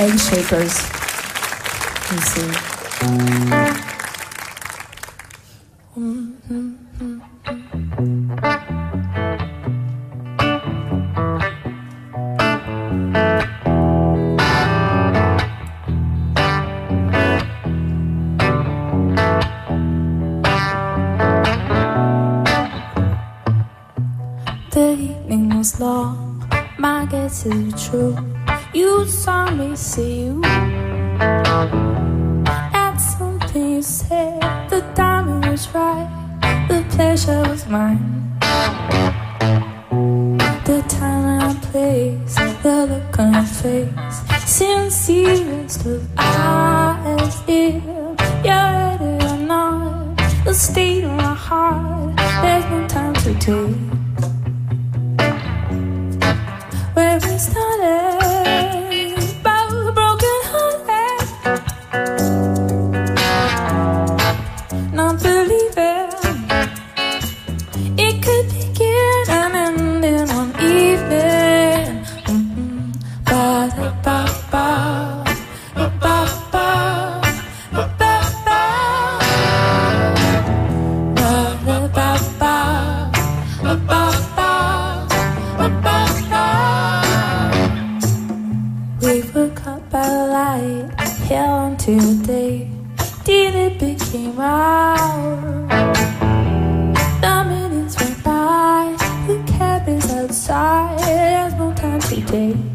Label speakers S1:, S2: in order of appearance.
S1: egg shapers. You see.
S2: The evening was long, my guess is true. You saw me see you. That's something you said. The timing was right, the pleasure was mine. The time and place, the look on your face, sincerest of eyes. If you're ready or not, the state of my heart, there's no time to take. Where we started, both broken hearted, not believing it could begin and end in one evening. Ba-da-ba-ba, ba-ba-ba, ba-ba-ba, ba-da-ba-ba, ba-ba-ba, ba-ba-ba. We were caught by the light, held onto the day till it became ours. The minutes went by, the cabin's outside, there's no time to date.